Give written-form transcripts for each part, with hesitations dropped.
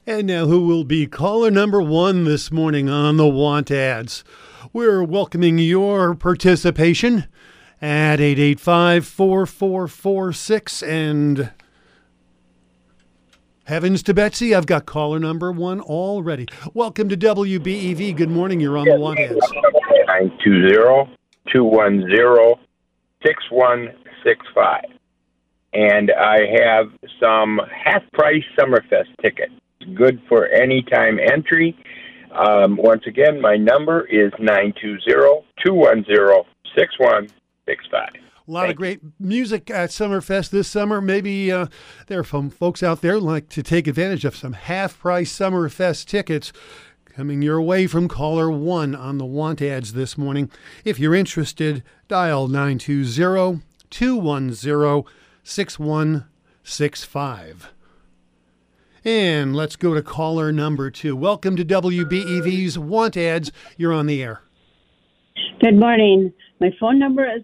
And now, who will be caller number one this morning on the Want Ads? We're welcoming your participation at 885-4446. And heavens to Betsy, I've got caller number one already. Welcome to WBEV. Good morning. You're on the Want Ads. 920-210-6165. And I have some half-price Summerfest tickets. Good for anytime entry. Once again, my number is 920-210-6165. A lot of great music at Summerfest this summer. Maybe there are some folks out there who like to take advantage of some half-price Summerfest tickets coming your way from caller one on the Want Ads this morning. If you're interested, dial 920-210-6165. And let's go to caller number two. Welcome to WBEV's Want Ads. You're on the air. Good morning. My phone number is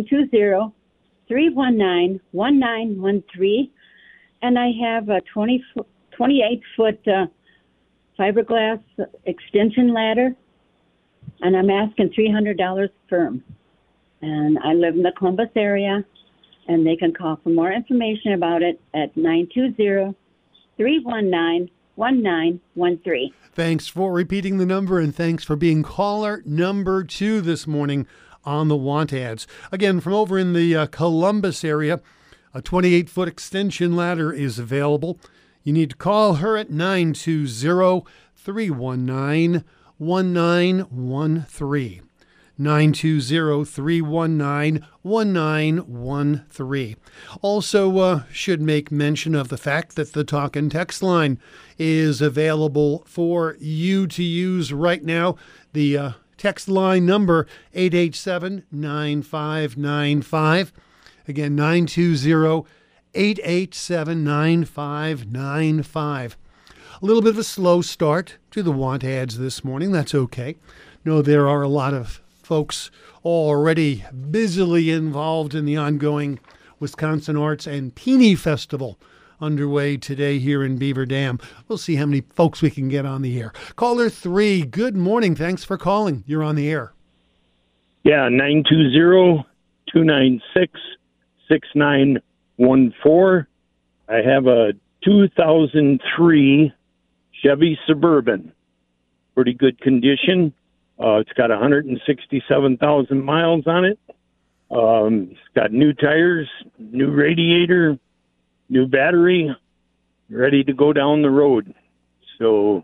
920-319-1913, and I have a 28-foot fiberglass extension ladder, and I'm asking $300 firm. And I live in the Columbus area, and they can call for more information about it at 920-319-1913. Thanks for repeating the number, and thanks for being caller number two this morning on the Want Ads. Again, from over in the Columbus area, a 28-foot extension ladder is available. You need to call her at 920-319-1913. 920-319-1913. Also, should make mention of the fact that the talk and text line is available for you to use right now. The text line number 887-9595. Again, 920-887-9595. A little bit of a slow start to the Want Ads this morning. That's okay. No, there are a lot of folks already busily involved in the ongoing Wisconsin Arts and Peony Festival underway today here in Beaver Dam. We'll see how many folks we can get on the air. Caller three, good morning. Thanks for calling. You're on the air. Yeah, 920-296-6914. I have a 2003 Chevy Suburban. Pretty good condition. It's got 167,000 miles on it. It's got new tires, new radiator, new battery, ready to go down the road. So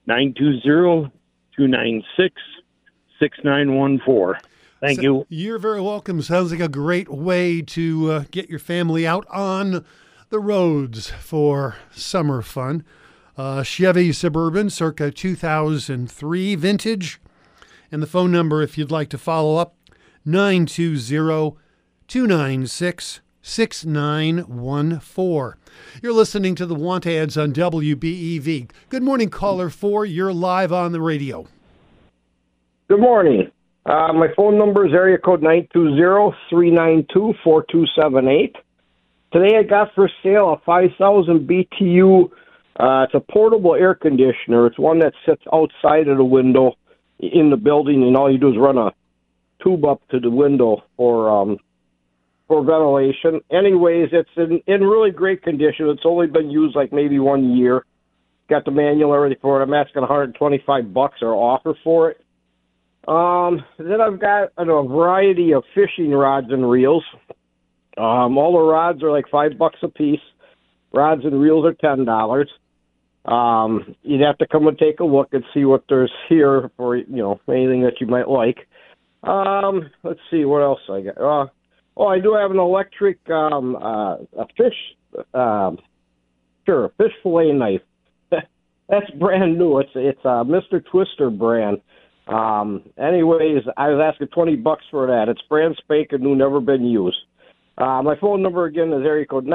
920-296-6914. Thank you. You're very welcome. Sounds like a great way to get your family out on the roads for summer fun. Chevy Suburban, circa 2003 vintage. And the phone number, if you'd like to follow up, 920-296-6914. You're listening to the Want Ads on WBEV. Good morning, caller 4. You're live on the radio. Good morning. My phone number is area code 920-392-4278. Today I got for sale a 5,000 BTU. It's a portable air conditioner. It's one that sits outside of the window in the building, and all you do is run a tube up to the window for ventilation. Anyways, it's in really great condition. It's only been used like maybe 1 year. Got the manual already for it. I'm asking $125 or offer for it. Then I've got a variety of fishing rods and reels. All the rods are like $5 a piece. Rods and reels are $10. You'd have to come and take a look and see what there's here for, anything that you might like. Let's see what else I got. I do have an electric, a fish fillet knife. That's brand new. It's a Mr. Twister brand. Anyways, I was asking $20 for that. It's brand spanking new, never been used. My phone number again is area code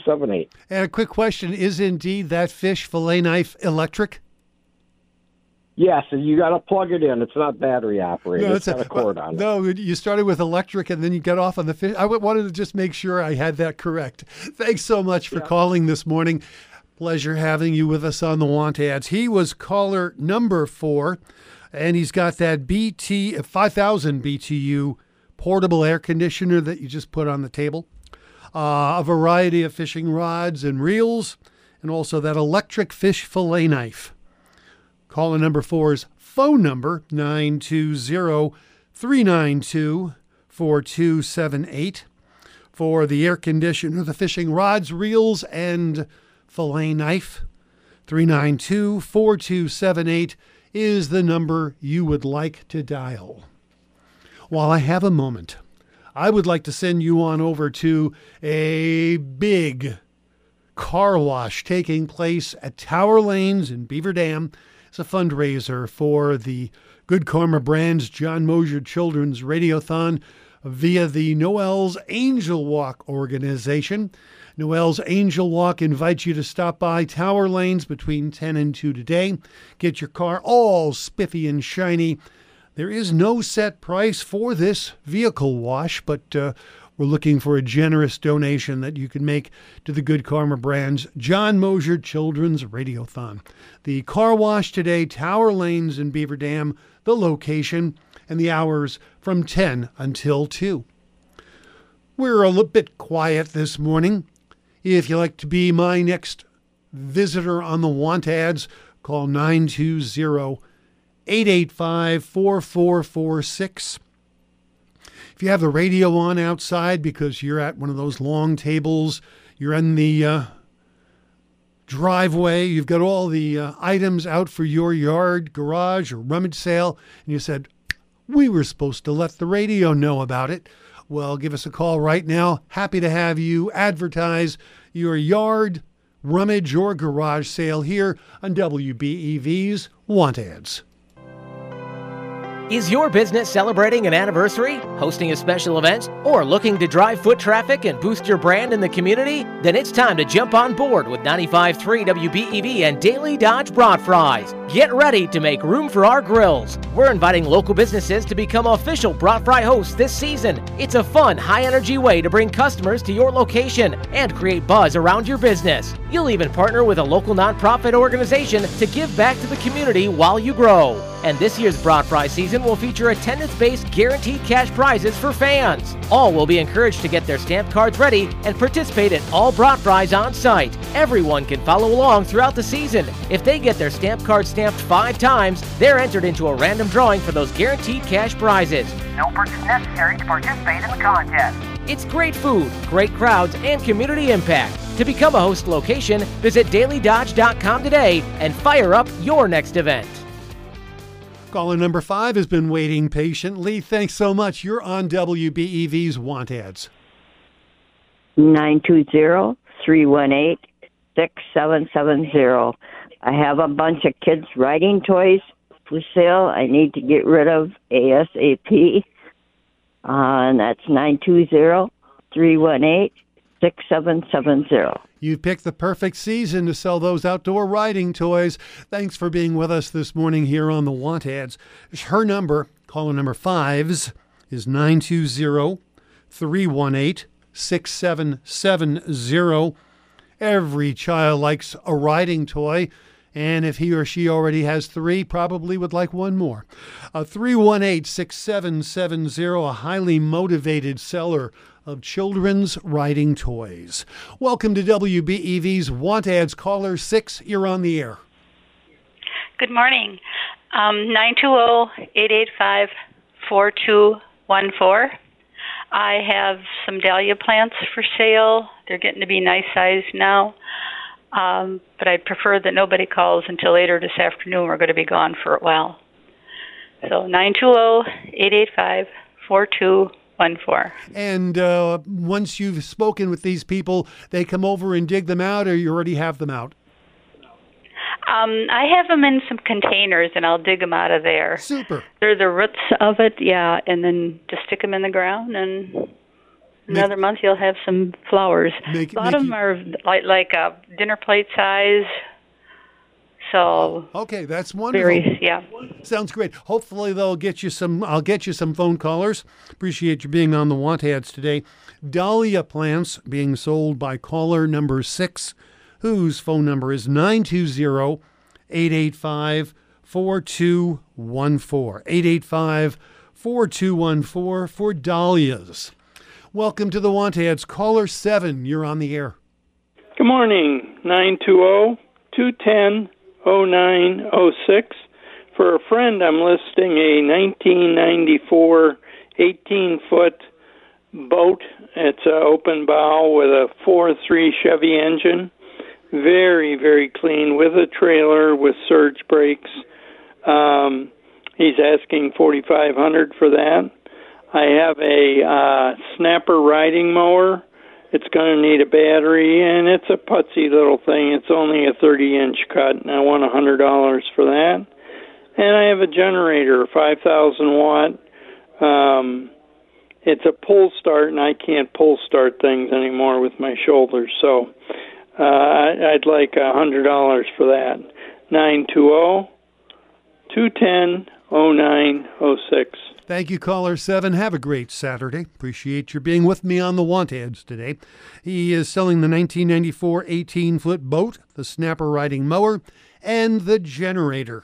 920-392-4278. And a quick question, is indeed that fish fillet knife electric? Yes, you got to plug it in. It's not battery operated. It's got a cord on it. No, you started with electric and then you get off on the fish. I wanted to just make sure I had that correct. Thanks so much for calling this morning. Pleasure having you with us on the Want Ads. He was caller number 4, and he's got that 5,000 BTU portable air conditioner that you just put on the table, a variety of fishing rods and reels, and also that electric fish fillet knife. Caller number 4's phone number, 920-392-4278. For the air conditioner, the fishing rods, reels, and fillet knife, 392-4278 is the number you would like to dial. While I have a moment, I would like to send you on over to a big car wash taking place at Tower Lanes in Beaver Dam. It's a fundraiser for the Good Karma Brands John Mosier Children's Radiothon via the Noel's Angel Walk organization. Noel's Angel Walk invites you to stop by Tower Lanes between 10 and 2 today. Get your car all spiffy and shiny. There is no set price for this vehicle wash, but we're looking for a generous donation that you can make to the Good Karma Brands John Mosier Children's Radiothon. The car wash today, Tower Lanes in Beaver Dam, the location, and the hours from 10 until 2. We're a little bit quiet this morning. If you'd like to be my next visitor on the Want Ads, call 920-885-4446. If you have the radio on outside because you're at one of those long tables, you're in the driveway, you've got all the items out for your yard, garage, or rummage sale, and you said, we were supposed to let the radio know about it. Well, give us a call right now. Happy to have you advertise your yard, rummage, or garage sale here on WBEV's Want Ads. Is your business celebrating an anniversary, hosting a special event, or looking to drive foot traffic and boost your brand in the community? Then it's time to jump on board with 95.3 WBEV and Daily Dodge Broad Fries. Get ready to make room for our grills. We're inviting local businesses to become official Broad Fry hosts this season. It's a fun, high-energy way to bring customers to your location and create buzz around your business. You'll even partner with a local nonprofit organization to give back to the community while you grow. And this year's Broad Fry season will feature attendance-based guaranteed cash prizes for fans. All will be encouraged to get their stamp cards ready and participate in all Broad Fries on site. Everyone can follow along throughout the season. If they get their stamp card stamped 5 times, they're entered into a random drawing for those guaranteed cash prizes. No purchase necessary to participate in the contest. It's great food, great crowds, and community impact. To become a host location, visit dailydodge.com today and fire up your next event. Caller number 5 has been waiting patiently. Thanks so much. You're on WBEV's Want Ads. 920-318-6770. I have a bunch of kids' riding toys for sale I need to get rid of ASAP. And that's 920-318-6770. You picked the perfect season to sell those outdoor riding toys. Thanks for being with us this morning here on the Want Ads. Her number, caller number 5's, is 920-318-6770. Every child likes a riding toy, and if he or she already has 3, probably would like one more. 318-6770, a highly motivated seller of children's riding toys. Welcome to WBEV's Want Ads. Caller 6, you're on the air. Good morning. 920-885-4214. I have some dahlia plants for sale. They're getting to be nice size now. But I'd prefer that nobody calls until later this afternoon. We're going to be gone for a while. So 920-885-4214. And once you've spoken with these people, they come over and dig them out, or you already have them out? I have them in some containers, and I'll dig them out of there. Super. They're the roots of it, yeah, and then just stick them in the ground, and another month you'll have some flowers. A lot of them are like a dinner plate size, So okay, that's wonderful. yeah. Sounds great. Hopefully they'll get you some. I'll get you some phone callers. Appreciate you being on the Want Ads today. Dahlia plants being sold by caller number 6, whose phone number is 920-885-4214. 885-4214 for dahlias. Welcome to the Want Ads. Caller 7, you're on the air. Good morning. 920-210-0906. For a friend, I'm listing a 1994 18-foot boat. It's an open bow with a 4.3 Chevy engine. Very, very clean, with a trailer with surge brakes. He's asking $4,500 for that. I have a snapper riding mower. It's going to need a battery, and it's a putsy little thing. It's only a 30-inch cut, and I want $100 for that. And I have a generator, 5,000 watt. It's a pull start, and I can't pull start things anymore with my shoulders. So I'd like $100 for that. 920-210-0906. Thank you, caller 7. Have a great Saturday. Appreciate your being with me on the Want Ads today. He is selling the 1994 18-foot boat, the snapper riding mower, and the generator.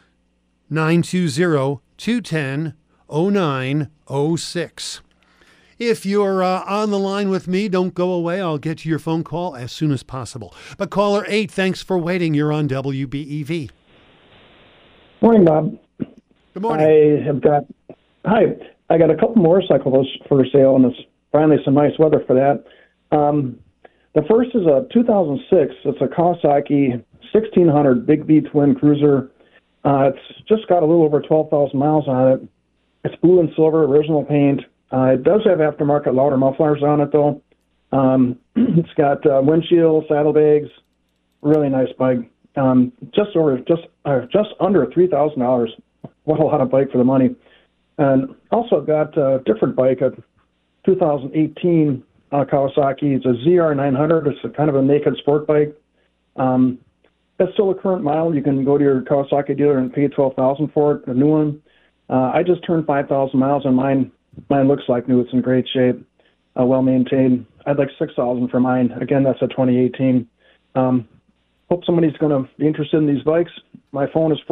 920-210-0906. If you're on the line with me, don't go away. I'll get to your phone call as soon as possible. But caller 8, thanks for waiting. You're on WBEV. Morning, Bob. Good morning. I got a couple motorcycles for sale, and it's finally some nice weather for that. The first is a 2006. It's a Kawasaki 1600 Big V twin cruiser. It's just got a little over 12,000 miles on it. It's blue and silver, original paint. It does have aftermarket louder mufflers on it, though. It's got windshield, saddlebags. Really nice bike. Just under $3,000. What a lot of bike for the money. And also got a different bike, a 2018 Kawasaki. It's a ZR900. It's a kind of a naked sport bike. That's still a current model. You can go to your Kawasaki dealer and pay $12,000 for it, a new one. I just turned 5,000 miles on mine. Mine looks like new. It's in great shape, well maintained. I'd like $6,000 for mine. Again, that's a 2018. Hope somebody's going to be interested in these bikes. My phone is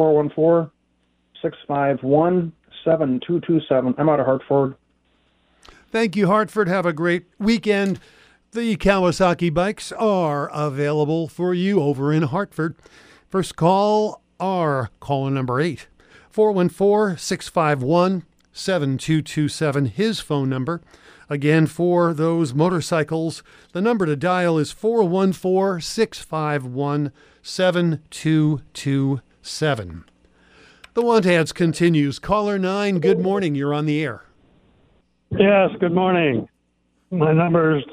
414-651-7227. I'm out of Hartford. Thank you, Hartford. Have a great weekend. The Kawasaki bikes are available for you over in Hartford. First call, caller number 8, 414-651-7227, his phone number. Again, for those motorcycles, the number to dial is 414-651-7227. The Want Ads continues. Caller 9, good morning. You're on the air. Yes, good morning. My number is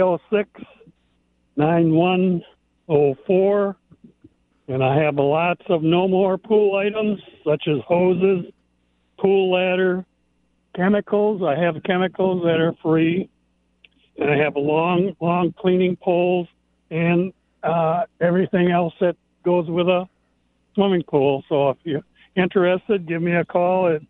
306-9104, and I have lots of no more pool items, such as hoses, pool ladder, chemicals. I have chemicals that are free, and I have long cleaning poles and everything else that goes with a swimming pool. So if you're interested, give me a call at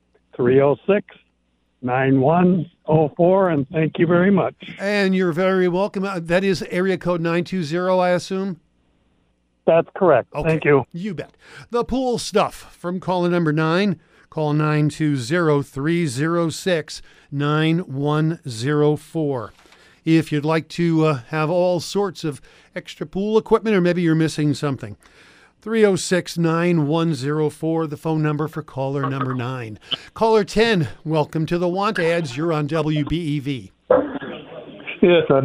306-9104, and thank you very much. And you're very welcome. That is area code 920, I assume? That's correct. Okay. Thank you. You bet. The pool stuff from caller number 9. Call 920-306-9104. If you'd like to have all sorts of extra pool equipment, or maybe you're missing something. 306-9104, the phone number for caller number 9. Caller 10, welcome to the Want Ads. You're on WBEV. Yes, on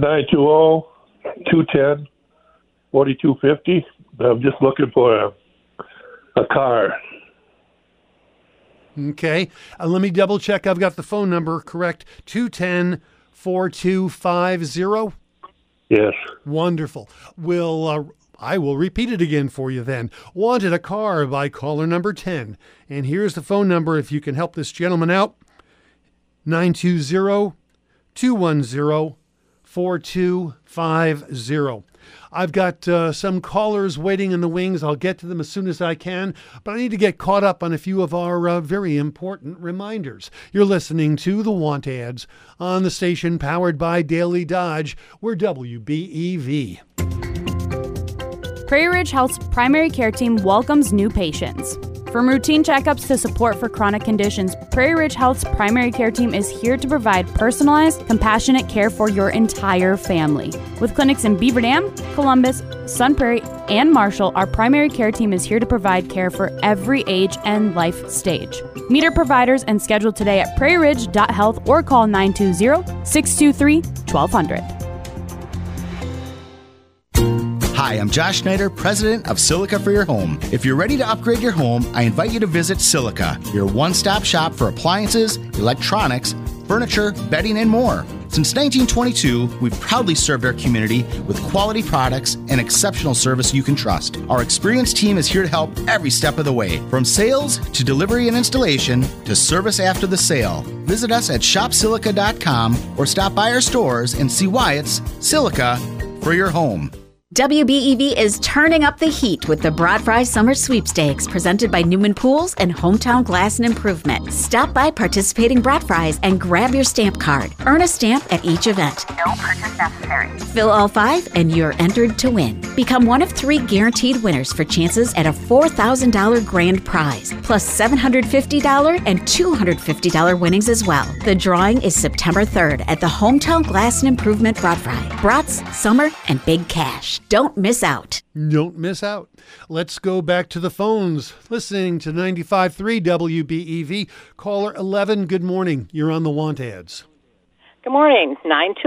920-210-4250. I'm just looking for a car. Okay. Let me double check. I've got the phone number correct. 210-4250. Yes. Wonderful. I will repeat it again for you then. Wanted a car by caller number 10. And here's the phone number if you can help this gentleman out. 920-210-4250. 4250. I've got some callers waiting in the wings. I'll get to them as soon as I can, but I need to get caught up on a few of our very important reminders. You're listening to the Want Ads on the station powered by Daily Dodge. We're WBEV. Prairie Ridge Health's primary care team welcomes new patients. From routine checkups to support for chronic conditions, Prairie Ridge Health's primary care team is here to provide personalized, compassionate care for your entire family. With clinics in Beaver Dam, Columbus, Sun Prairie, and Marshall, our primary care team is here to provide care for every age and life stage. Meet our providers and schedule today at prairieridge.health or call 920-623-1200. Hi, I'm Josh Schneider, president of Silica for Your Home. If you're ready to upgrade your home, I invite you to visit Silica, your one-stop shop for appliances, electronics, furniture, bedding, and more. Since 1922, we've proudly served our community with quality products and exceptional service you can trust. Our experienced team is here to help every step of the way, from sales to delivery and installation to service after the sale. Visit us at shopsilica.com or stop by our stores and see why it's Silica for Your Home. WBEV is turning up the heat with the Broad Fry Summer Sweepstakes presented by Newman Pools and Hometown Glass and Improvement. Stop by participating Broad Fries and grab your stamp card. Earn a stamp at each event. No purchase necessary. Fill all 5 and you're entered to win. Become one of 3 guaranteed winners for chances at a $4,000 grand prize, plus $750 and $250 winnings as well. The drawing is September 3rd at the Hometown Glass and Improvement Broad Fry. Brats, summer, and big cash. Don't miss out. Don't miss out. Let's go back to the phones. Listening to 95.3 WBEV. Caller 11, good morning. You're on the Want Ads. Good morning.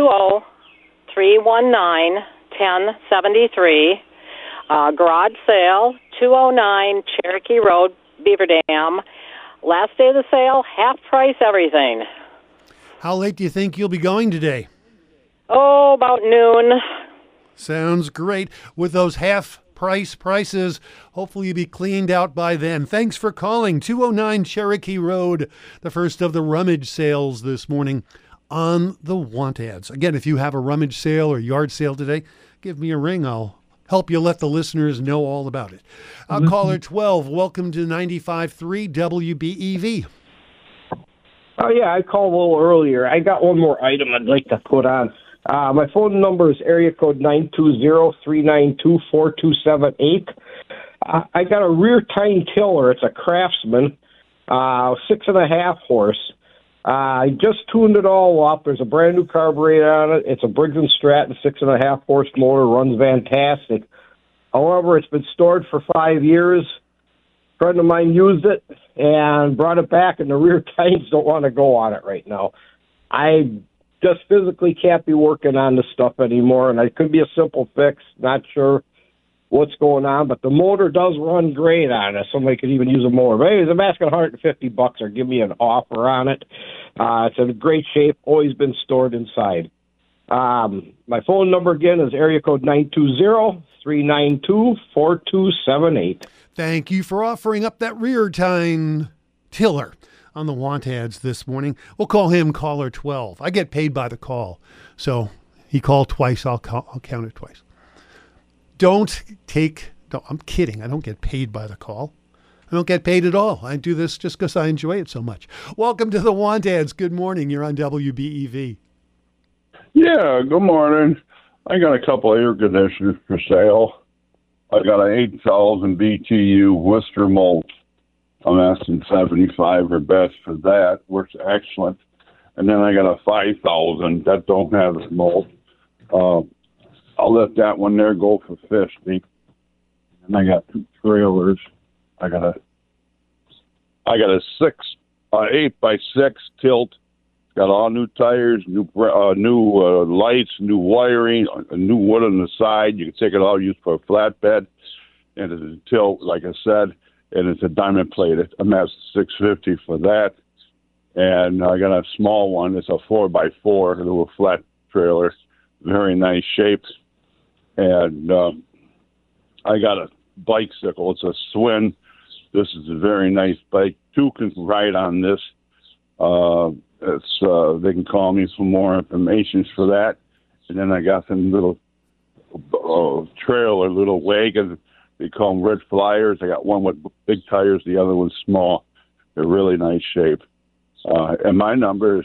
920-319-1073. Garage sale, 209 Cherokee Road, Beaver Dam. Last day of the sale, half price everything. How late do you think you'll be going today? Oh, about noon. Sounds great. With those half-price prices, hopefully you'll be cleaned out by then. Thanks for calling. 209 Cherokee Road, the first of the rummage sales this morning on the Want Ads. Again, if you have a rummage sale or yard sale today, give me a ring. I'll help you let the listeners know all about it. Caller 12, welcome to 95.3 WBEV. Oh, yeah, I called a little earlier. I got one more item I'd like to put on. My phone number is area code 920-392-4278. I got a rear tine tiller. It's a Craftsman, 6.5 horse. I just tuned it all up. There's a brand new carburetor on it. It's a Briggs & Stratton 6.5 horse motor. Runs fantastic. However, it's been stored for 5 years. A friend of mine used it and brought it back, and the rear tines don't want to go on it right now. I just physically can't be working on this stuff anymore, and it could be a simple fix. Not sure what's going on, but the motor does run great on it. Somebody could even use a motor. But anyways, I'm asking $150 or give me an offer on it. It's in great shape, always been stored inside. My phone number again is area code 920-392-4278. Thank you for offering up that rear tine tiller on the Want Ads this morning. We'll call him caller 12. I get paid by the call, so he called twice. I'll count it twice. I'm kidding. I don't get paid by the call. I don't get paid at all. I do this just because I enjoy it so much. Welcome to the Want Ads. Good morning. You're on WBEV. Yeah, good morning. I got a couple of air conditioners for sale. I got an 8,000 BTU Worcester Molt. I'm asking $75 or best for that. Works excellent. And then I got a 5,000 that don't have a mold. I'll let that one there go for $50. And I got 2 trailers. I got a 8x6 tilt. Got all new tires, new lights, new wiring, new wood on the side. You can take it all used for a flatbed. And it's a tilt, like I said. And it's a diamond plated. I'm at $650 for that. And I got a small one. It's a 4x4, a little flat trailer. Very nice shape. And I got a bicycle. It's a Swin. This is a very nice bike. 2 can ride on this. They can call me for more information for that. And then I got some little trailer, little wagons. They call them red flyers. I got one with big tires, the other one's small. They're really nice shape. And my number is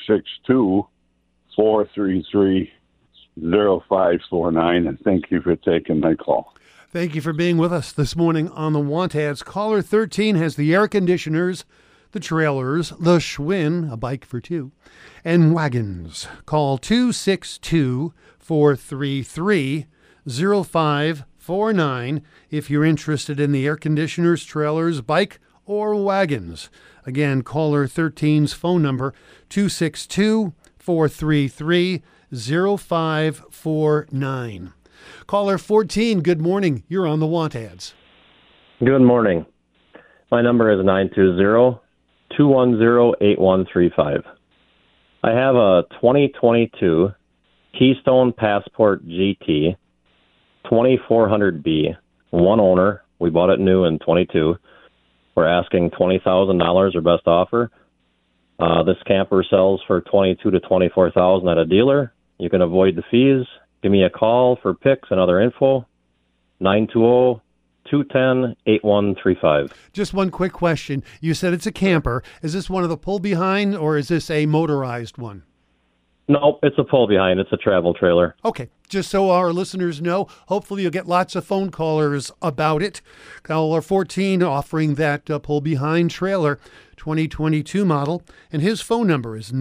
262-433-0549. And thank you for taking my call. Thank you for being with us this morning on the Want Ads. Caller 13 has the air conditioners, the trailers, the Schwinn, a bike for two, and wagons. Call 262-433-0549 if you're interested in the air conditioners, trailers, bike, or wagons. Again, caller 13's phone number, 262-433-0549. Caller 14, good morning. You're on the Want Ads. Good morning. My number is 920-210-8135. I have a 2022 Keystone Passport GT 2400B, one owner. We bought it new in 22. We're asking $20,000 or best offer. This camper sells for $22,000 to $24,000 at a dealer. You can avoid the fees. Give me a call for pics and other info, 920-210-8135. Just one quick question. You said it's a camper. Is this one of the pull-behind, or is this a motorized one? Nope, it's a pull-behind. It's a travel trailer. Okay, just so our listeners know, hopefully you'll get lots of phone callers about it. Caller 14 offering that pull-behind trailer, 2022 model, and his phone number is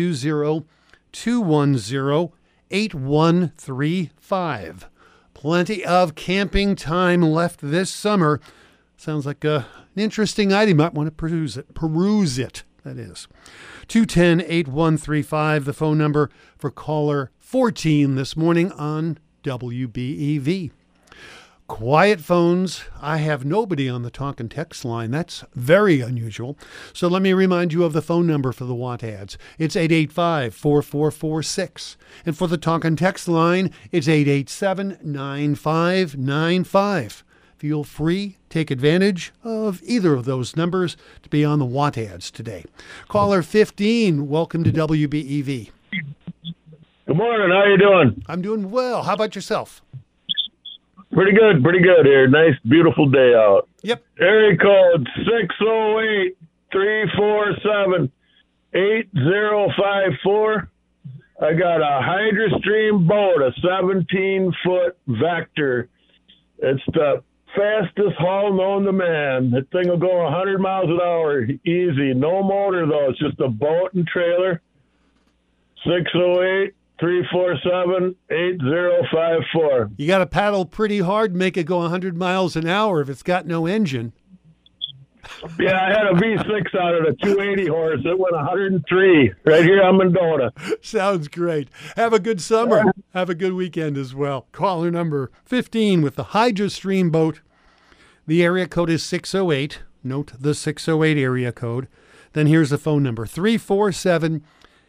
920-210-8135. Plenty of camping time left this summer. Sounds like an interesting item. You might want to peruse it, that is. 210-8135, the phone number for caller 14 this morning on WBEV. Quiet phones. I have nobody on the talk and text line. That's very unusual. So let me remind you of the phone number for the Want Ads. It's 885-4446. And for the talk and text line, it's 887-9595. Feel free, take advantage of either of those numbers to be on the Want Ads today. Caller 15, welcome to WBEV. Good morning. How you doing? I'm doing well. How about yourself? Pretty good here. Nice, beautiful day out. Yep. Area code 608-347-8054. I got a HydroStream boat, a 17-foot Vector. It's the fastest haul known to man. That thing will go 100 miles an hour easy. No motor, though. It's just a boat and trailer. 608-347-8054. You got to paddle pretty hard, make it go 100 miles an hour if it's got no engine. Yeah, I had a V6 on it, a 280 horse. It went 103 right here on Mendota. Sounds great. Have a good summer. Have a good weekend as well. Caller number 15 with the HydroStream boat. The area code is 608. Note the 608 area code. Then here's the phone number, 347-8054.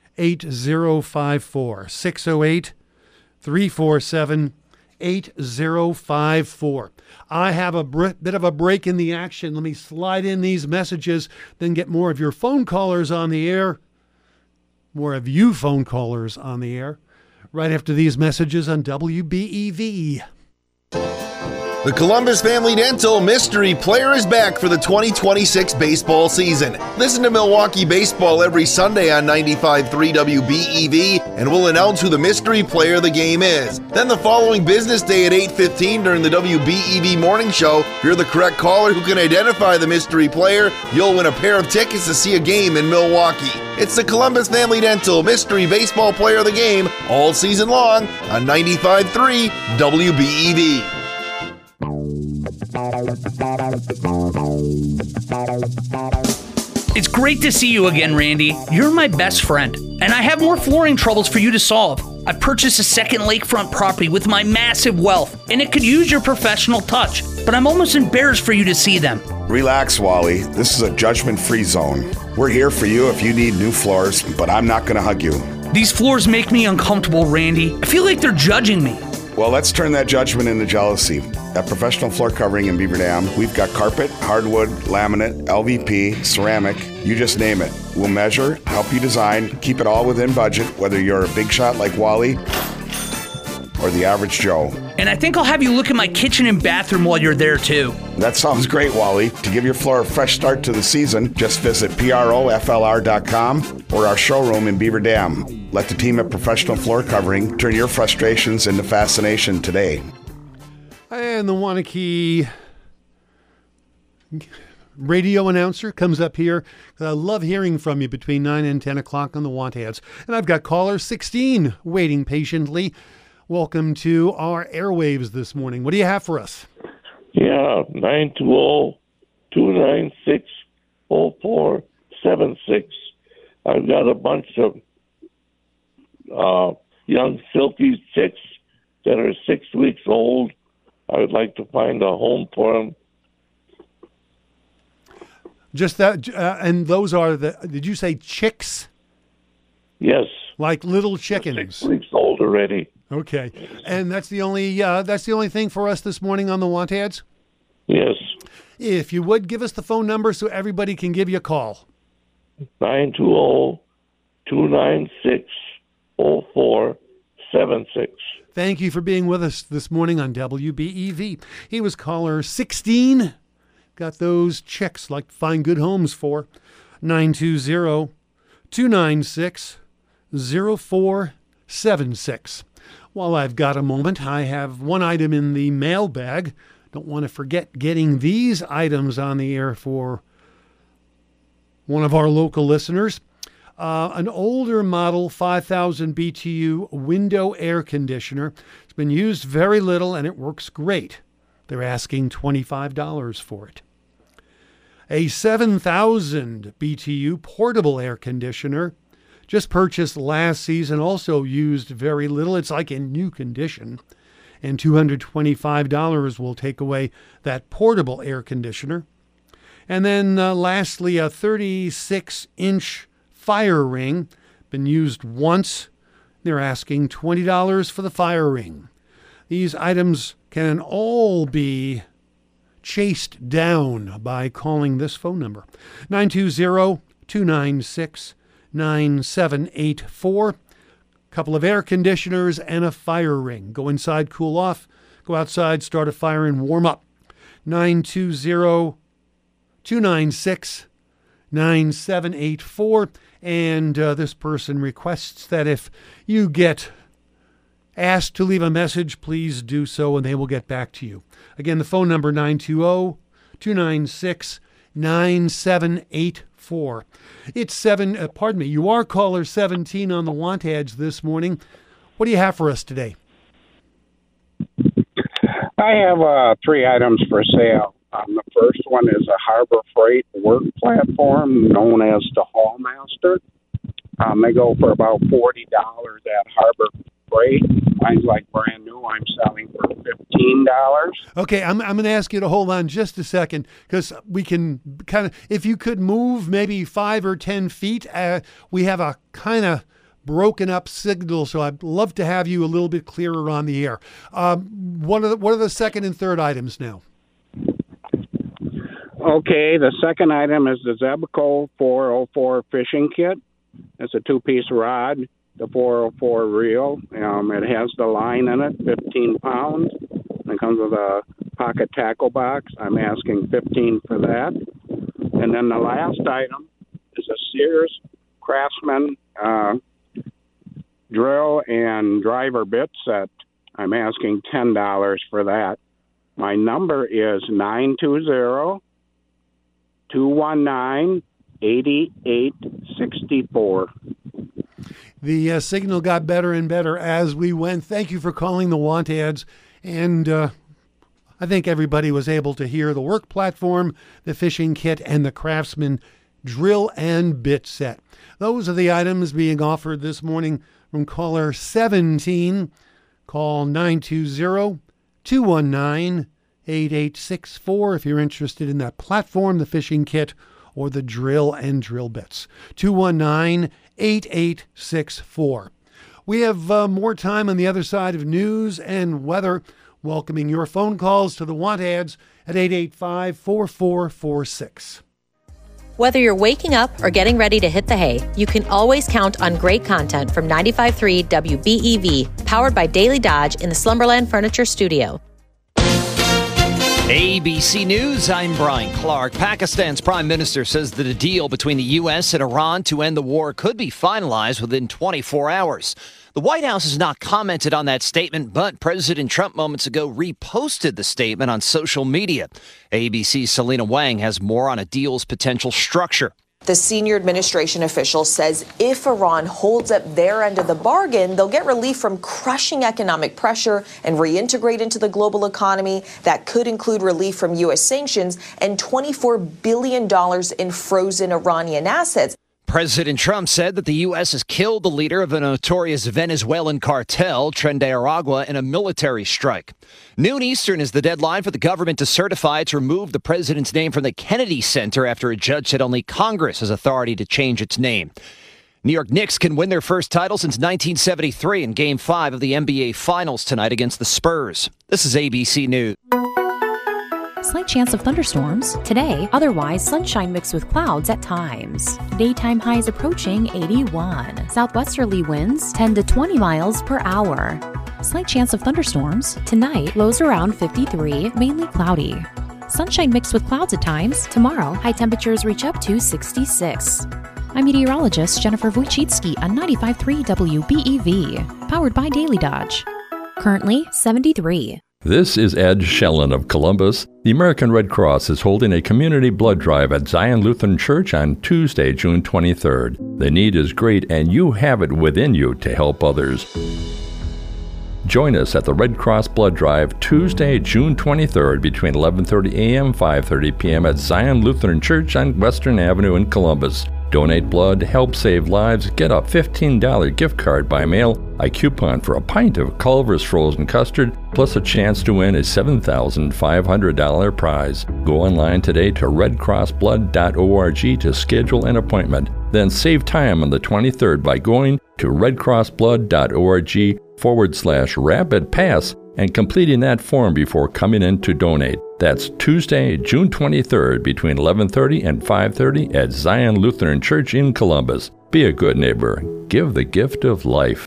608-347-8054. I have a bit of a break in the action. Let me slide in these messages, then get more of your phone callers on the air. More of you phone callers on the air. Right after these messages on WBEV. The Columbus Family Dental Mystery Player is back for the 2026 baseball season. Listen to Milwaukee Baseball every Sunday on 95.3 WBEV, and we'll announce who the mystery player of the game is. Then the following business day at 8:15 during the WBEV Morning Show, if you're the correct caller who can identify the mystery player, you'll win a pair of tickets to see a game in Milwaukee. It's the Columbus Family Dental Mystery Baseball Player of the Game all season long on 95.3 WBEV. It's great to see you again, Randy. You're my best friend, and I have more flooring troubles for you to solve. I purchased a second lakefront property with my massive wealth, and it could use your professional touch, but I'm almost embarrassed for you to see them. Relax, Wally. This is a judgment-free zone. We're here for you if you need new floors, but I'm not going to hug you. These floors make me uncomfortable, Randy. I feel like they're judging me. Well, let's turn that judgment into jealousy. At Professional Floor Covering in Beaver Dam, we've got carpet, hardwood, laminate, LVP, ceramic, you just name it. We'll measure, help you design, keep it all within budget, whether you're a big shot like Wally or the average Joe. And I think I'll have you look at my kitchen and bathroom while you're there, too. That sounds great, Wally. To give your floor a fresh start to the season, just visit PROFLR.com or our showroom in Beaver Dam. Let the team at Professional Floor Covering turn your frustrations into fascination today. And the Waunakee radio announcer comes up here. I love hearing from you between 9 and 10 o'clock on the Want Ads. And I've got caller 16 waiting patiently. Welcome to our airwaves this morning. What do you have for us? Yeah, 920-296-0476. I've got a bunch of young silky chicks that are 6 weeks old. I would like to find a home for them. Just that, and those are did you say chicks? Yes. Like little chickens. 6 weeks old already. Okay. And that's the only thing for us this morning on the Want Ads? Yes. If you would, give us the phone number so everybody can give you a call. 920-296-0476. Thank you for being with us this morning on WBEV. He was caller 16. Got those chicks like to find good homes for. 920-296-0476. While I've got a moment, I have one item in the mailbag. Don't want to forget getting these items on the air for one of our local listeners. An older model 5,000 BTU window air conditioner. It's been used very little and it works great. They're asking $25 for it. A 7,000 BTU portable air conditioner, just purchased last season, also used very little. It's like in new condition. And $225 will take away that portable air conditioner. And then lastly, a 36-inch fire ring, been used once. They're asking $20 for the fire ring. These items can all be chased down by calling this phone number, 920-296-9784. Couple of air conditioners and a fire ring. Go inside, cool off. Go outside, start a fire and warm up. 920-296-9784. And this person requests that if you get asked to leave a message, please do so and they will get back to you. Again, the phone number 920-296-9784. It's you are caller 17 on the Want Ads this morning. What do you have for us today? I have 3 items for sale. The first one is a Harbor Freight work platform known as the Hallmaster. They go for about $40 at Harbor Freight. Mine's like brand new. I'm selling for $15. Okay, I'm going to ask you to hold on just a second because we can kind of, if you could move maybe 5 or 10 feet, we have a kind of broken up signal, so I'd love to have you a little bit clearer on the air. What are the second and third items now? Okay, the second item is the Zebco 404 fishing kit. It's a 2-piece rod, the 404 reel. It has the line in it, 15 pounds. It comes with a pocket tackle box. I'm asking $15 for that. And then the last item is a Sears Craftsman drill and driver bit set. I'm asking $10 for that. My number is 920-219-8864. The signal got better and better as we went. Thank you for calling the Want Ads. And I think everybody was able to hear the work platform, the fishing kit, and the Craftsman drill and bit set. Those are the items being offered this morning from caller 17. Call 920-219-8864 if you're interested in that platform, the fishing kit, or the drill and drill bits. 219-8864. We have more time on the other side of news and weather, welcoming your phone calls to the Want Ads at 885-4446. Whether you're waking up or getting ready to hit the hay, you can always count on great content from 95.3 WBEV, powered by Daily Dodge in the Slumberland Furniture Studio. ABC News, I'm Brian Clark. Pakistan's prime minister says that a deal between the U.S. and Iran to end the war could be finalized within 24 hours. The White House has not commented on that statement, but President Trump moments ago reposted the statement on social media. ABC's Selena Wang has more on a deal's potential structure. The senior administration official says if Iran holds up their end of the bargain, they'll get relief from crushing economic pressure and reintegrate into the global economy. That could include relief from U.S. sanctions and $24 billion in frozen Iranian assets. President Trump said that the U.S. has killed the leader of a notorious Venezuelan cartel, Tren de Aragua, in a military strike. Noon Eastern is the deadline for the government to certify to remove the president's name from the Kennedy Center after a judge said only Congress has authority to change its name. New York Knicks can win their first title since 1973 in Game 5 of the NBA Finals tonight against the Spurs. This is ABC News. Slight chance of thunderstorms today, otherwise sunshine mixed with clouds at times. Daytime highs approaching 81. Southwesterly winds 10 to 20 miles per hour. Slight chance of thunderstorms tonight, lows around 53, mainly cloudy. Sunshine mixed with clouds at times. Tomorrow, high temperatures reach up to 66. I'm meteorologist Jennifer Wojcicki on 95.3 WBEV, powered by Daily Dodge. Currently 73. This is Ed Shellen of Columbus. The American Red Cross is holding a community blood drive at Zion Lutheran Church on Tuesday, June 23rd. The need is great, and you have it within you to help others. Join us at the Red Cross Blood Drive Tuesday, June 23rd between 11:30 a.m. and 5:30 p.m. at Zion Lutheran Church on Western Avenue in Columbus. Donate blood, help save lives, get a $15 gift card by mail, a coupon for a pint of Culver's frozen custard, plus a chance to win a $7,500 prize. Go online today to redcrossblood.org to schedule an appointment. Then save time on the 23rd by going to redcrossblood.org/rapidpass and completing that form before coming in to donate. That's Tuesday, June 23rd between 11:30 and 5:30 at Zion Lutheran Church in Columbus. Be a good neighbor. Give the gift of life.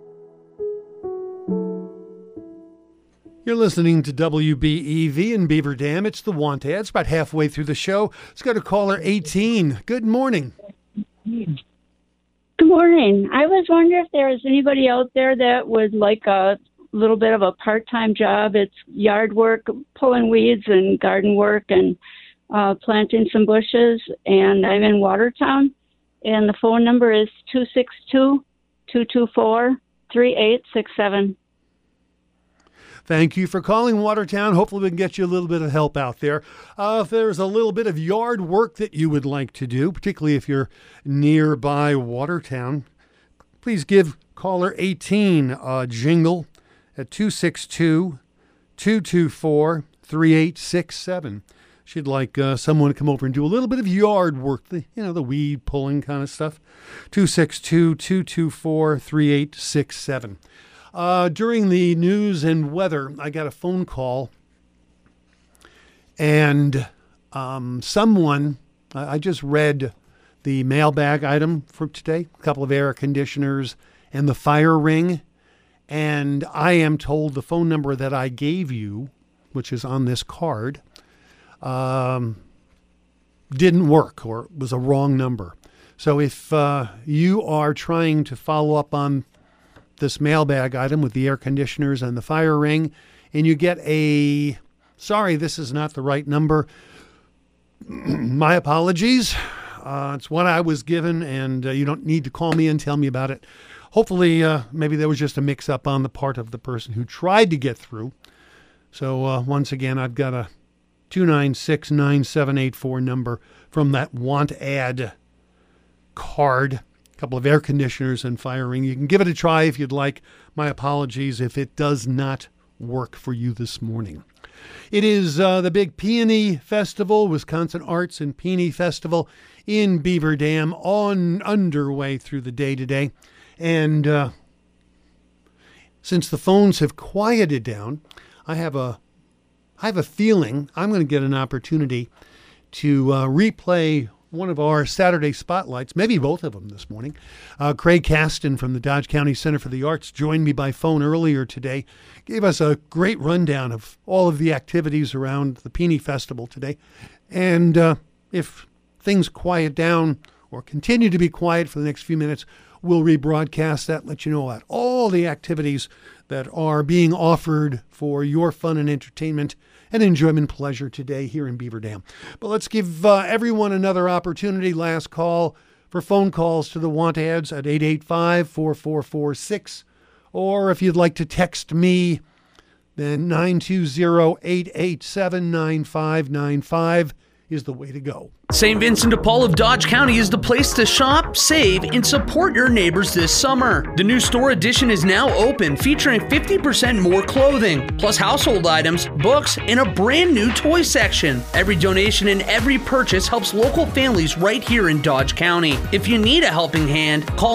You're listening to WBEV in Beaver Dam. It's the Want Ads, about halfway through the show. Let's go to caller 18. Good morning. Good morning. I was wondering if there was anybody out there that would like a little bit of a part-time job. It's yard work, pulling weeds and garden work and planting some bushes. And I'm in Watertown. And the phone number is 262-224-3867. Thank you for calling Watertown. Hopefully we can get you a little bit of help out there. If there's a little bit of yard work that you would like to do, particularly if you're nearby Watertown, please give caller 18 a jingle at 262-224-3867. She'd like someone to come over and do a little bit of yard work, the weed pulling kind of stuff. 262-224-3867. During the news and weather, I got a phone call, and someone, I just read the mailbag item for today, a couple of air conditioners and the fire ring, and I am told the phone number that I gave you, which is on this card, didn't work, or was a wrong number. So if you are trying to follow up on this mailbag item with the air conditioners and the fire ring, and you get a, sorry, this is not the right number, my apologies. It's what I was given, and you don't need to call me and tell me about it. Hopefully, maybe there was just a mix-up on the part of the person who tried to get through. So once again, I've got a 296-9784 number from that Want Ad card. Couple of air conditioners and fire ring. You can give it a try if you'd like. My apologies if it does not work for you this morning. It is the big Peony Festival, Wisconsin Arts and Peony Festival in Beaver Dam, underway through the day today. And since the phones have quieted down, I have a feeling I'm going to get an opportunity to replay one of our Saturday spotlights, maybe both of them this morning. Craig Caston from the Dodge County Center for the Arts joined me by phone earlier today, gave us a great rundown of all of the activities around the Peony Festival today. And if things quiet down or continue to be quiet for the next few minutes, we'll rebroadcast that, let you know about all the activities that are being offered for your fun and entertainment and enjoyment pleasure today here in Beaver Dam. But let's give everyone another opportunity. Last call for phone calls to the Want Ads at 885-4446. Or if you'd like to text me, then 920-887-9595 is the way to go. St. Vincent de Paul of Dodge County is the place to shop, save, and support your neighbors this summer. The new store addition is now open, featuring 50% more clothing, plus household items, books, and a brand new toy section. Every donation and every purchase helps local families right here in Dodge County. If you need a helping hand, call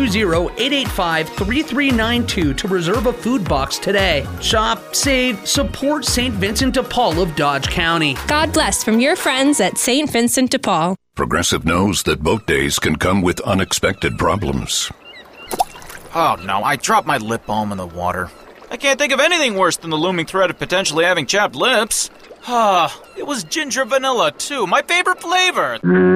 920-885-3392 to reserve a food box today. Shop, save, support St. Vincent de Paul of Dodge County. God bless from your friends at St. Vincent de Paul. Progressive knows that boat days can come with unexpected problems. Oh no, I dropped my lip balm in the water. I can't think of anything worse than the looming threat of potentially having chapped lips. It was ginger vanilla too, my favorite flavor.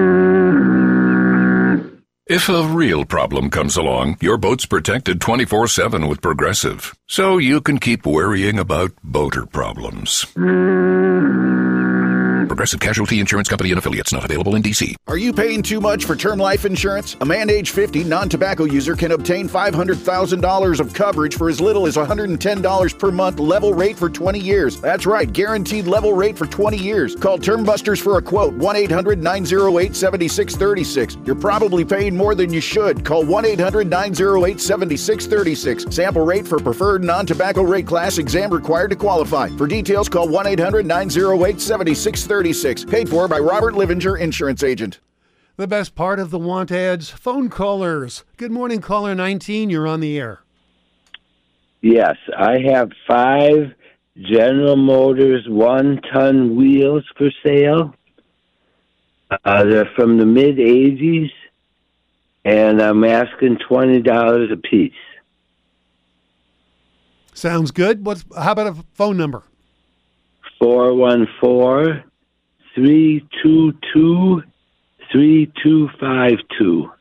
If a real problem comes along, your boat's protected 24/7 with Progressive, so you can keep worrying about boater problems. Progressive Casualty Insurance Company and Affiliates, not available in D.C. Are you paying too much for term life insurance? A man age 50 non-tobacco user can obtain $500,000 of coverage for as little as $110 per month, level rate for 20 years. That's right, guaranteed level rate for 20 years. Call Term Busters for a quote, 1-800-908-7636. You're probably paying more than you should. Call 1-800-908-7636. Sample rate for preferred non-tobacco rate class, exam required to qualify. For details, call 1-800-908-7636. Paid for by Robert Livinger, insurance agent. The best part of the Want Ads, phone callers. Good morning, caller 19. You're on the air. Yes, I have 5 General Motors 1-ton wheels for sale. They're from the mid-'80s, and I'm asking $20 a piece. Sounds good. How about a phone number? 414-322-3252.